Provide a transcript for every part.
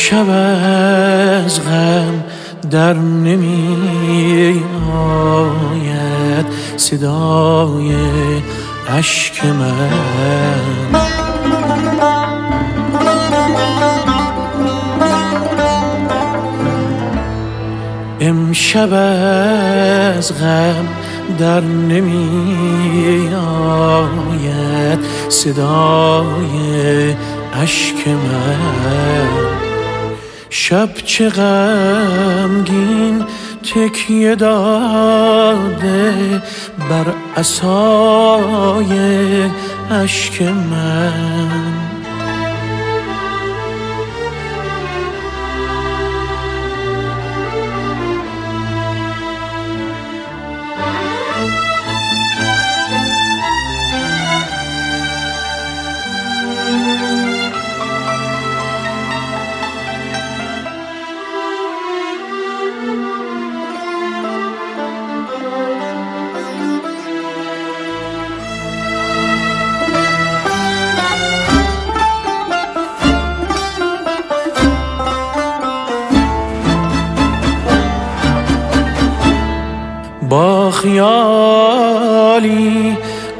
امشب از غم در نمی آید صدای اشک من. امشب از غم در نمی آید صدای اشک من. شب چه غمگین تکیه داده بر عصای اشک من. با خیالی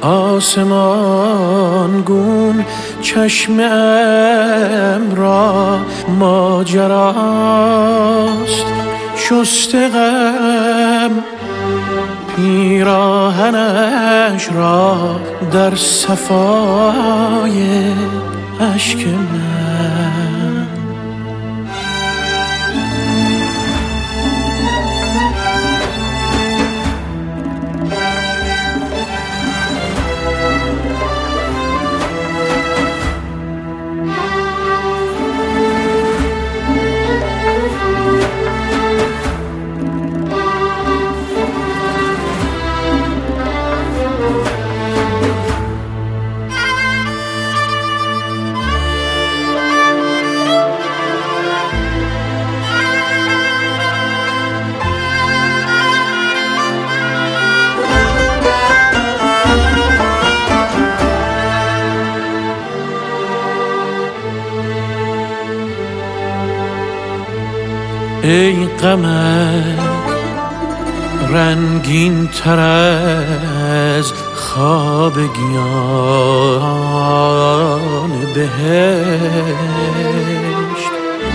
آسمان گون چشمم را ماجراست. شسته غم پیراهنش را در صفای اشک من. ای غمت رنگین تر از خواب گیان بهشت.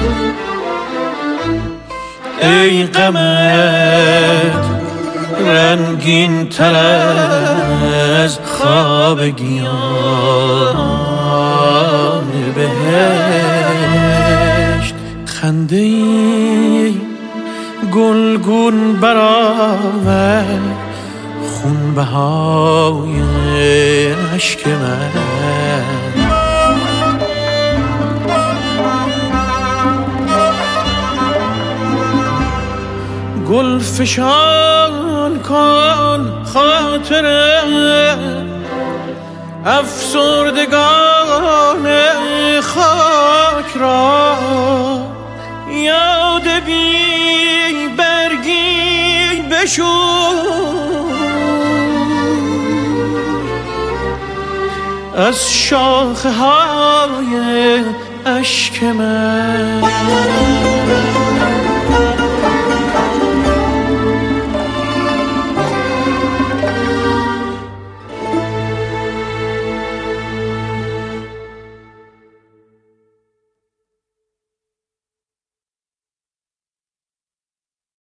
ای غمت رنگین تر از خواب گیان بهشت. خنده ای گلگون برآورد خونبهای اشک من. گل فشان کن خاطر افسردگان خاک را. یاد بی برگی بشوی از شاخه های اشک من.